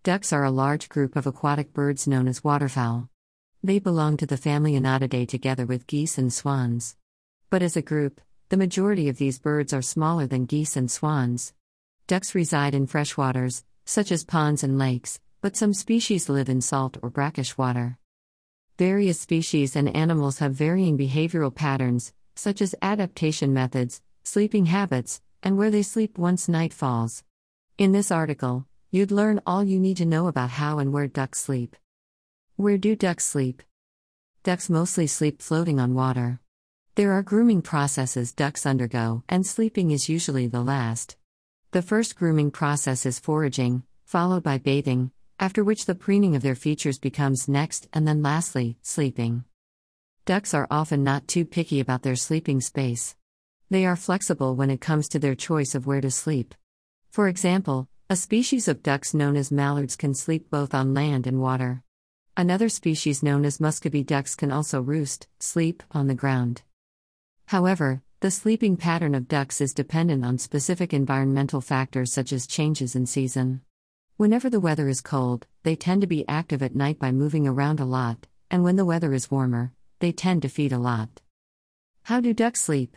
Ducks are a large group of aquatic birds known as waterfowl. They belong to the family Anatidae together with geese and swans. But as a group, the majority of these birds are smaller than geese and swans. Ducks reside in freshwaters, such as ponds and lakes, but some species live in salt or brackish water. Various species and animals have varying behavioral patterns, such as adaptation methods, sleeping habits, and where they sleep once night falls. In this article, you'd learn all you need to know about how and where ducks sleep. Where do ducks sleep? Ducks mostly sleep floating on water. There are grooming processes ducks undergo, and sleeping is usually the last. The first grooming process is foraging, followed by bathing, after which the preening of their features becomes next, and then lastly, sleeping. Ducks are often not too picky about their sleeping space. They are flexible when it comes to their choice of where to sleep. For example, a species of ducks known as mallards can sleep both on land and water. Another species known as muscovy ducks can also sleep, on the ground. However, the sleeping pattern of ducks is dependent on specific environmental factors such as changes in season. Whenever the weather is cold, they tend to be active at night by moving around a lot, and when the weather is warmer, they tend to feed a lot. How do ducks sleep?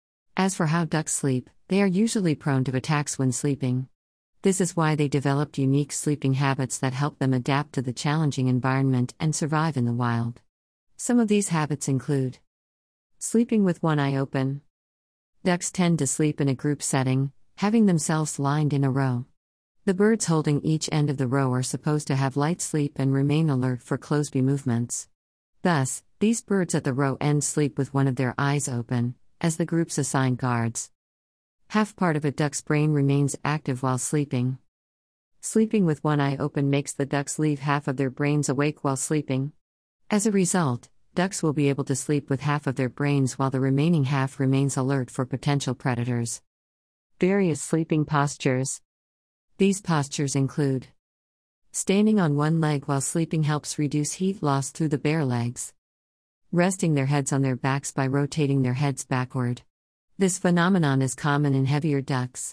As for how ducks sleep, they are usually prone to attacks when sleeping. This is why they developed unique sleeping habits that help them adapt to the challenging environment and survive in the wild. Some of these habits include sleeping with one eye open. Ducks tend to sleep in a group setting, having themselves lined in a row. The birds holding each end of the row are supposed to have light sleep and remain alert for closeby movements. Thus, these birds at the row end sleep with one of their eyes open, as the group's assigned guards. Half part of a duck's brain remains active while sleeping. Sleeping with one eye open makes the ducks leave half of their brains awake while sleeping. As a result, ducks will be able to sleep with half of their brains while the remaining half remains alert for potential predators. Various sleeping postures. These postures include standing on one leg while sleeping helps reduce heat loss through the bare legs. Resting their heads on their backs by rotating their heads backward. This phenomenon is common in heavier ducks.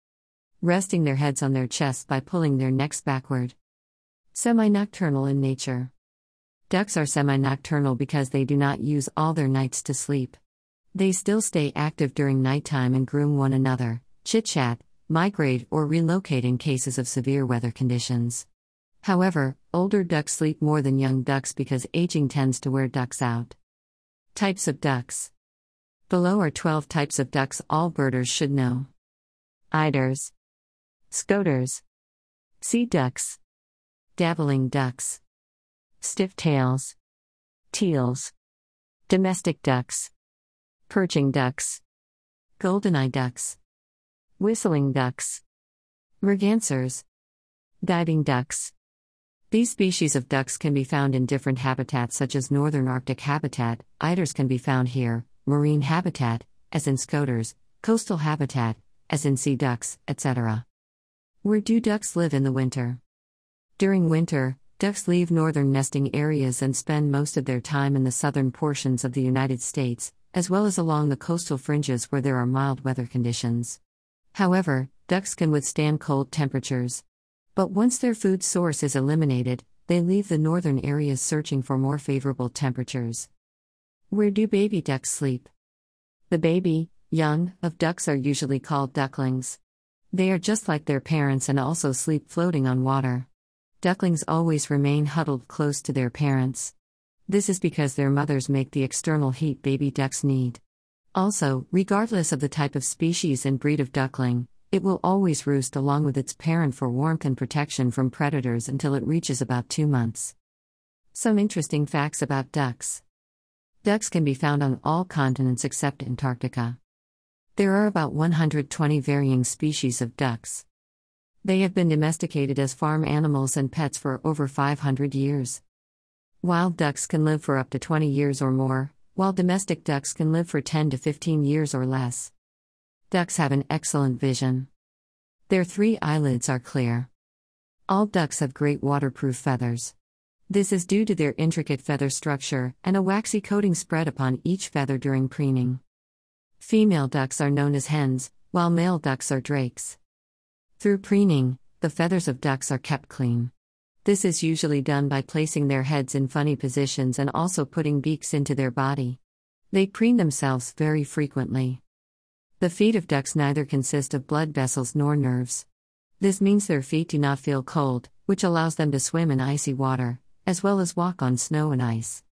Resting their heads on their chests by pulling their necks backward. Semi-nocturnal in nature. Ducks are semi-nocturnal because they do not use all their nights to sleep. They still stay active during nighttime and groom one another, chit-chat, migrate or relocate in cases of severe weather conditions. However, older ducks sleep more than young ducks because aging tends to wear ducks out. Types of ducks. Below are 12 types of ducks all birders should know. Eiders, scoters, sea ducks, dabbling ducks, stiff-tails, teals, domestic ducks, perching ducks, golden-eye ducks, whistling ducks, mergansers, diving ducks. These species of ducks can be found in different habitats such as northern Arctic habitat, eiders can be found here, marine habitat, as in scoters, coastal habitat, as in sea ducks, etc. Where do ducks live in the winter? During winter, ducks leave northern nesting areas and spend most of their time in the southern portions of the United States, as well as along the coastal fringes where there are mild weather conditions. However, ducks can withstand cold temperatures. But once their food source is eliminated, they leave the northern areas searching for more favorable temperatures. Where do baby ducks sleep? The baby, young, of ducks are usually called ducklings. They are just like their parents and also sleep floating on water. Ducklings always remain huddled close to their parents. This is because their mothers make the external heat baby ducks need. Also, regardless of the type of species and breed of duckling, it will always roost along with its parent for warmth and protection from predators until it reaches about 2 months. Some interesting facts about ducks. Ducks can be found on all continents except Antarctica. There are about 120 varying species of ducks. They have been domesticated as farm animals and pets for over 500 years. Wild ducks can live for up to 20 years or more, while domestic ducks can live for 10 to 15 years or less. Ducks have an excellent vision. Their 3 eyelids are clear. All ducks have great waterproof feathers. This is due to their intricate feather structure and a waxy coating spread upon each feather during preening. Female ducks are known as hens, while male ducks are drakes. Through preening, the feathers of ducks are kept clean. This is usually done by placing their heads in funny positions and also putting beaks into their body. They preen themselves very frequently. The feet of ducks neither consist of blood vessels nor nerves. This means their feet do not feel cold, which allows them to swim in icy water, as well as walk on snow and ice.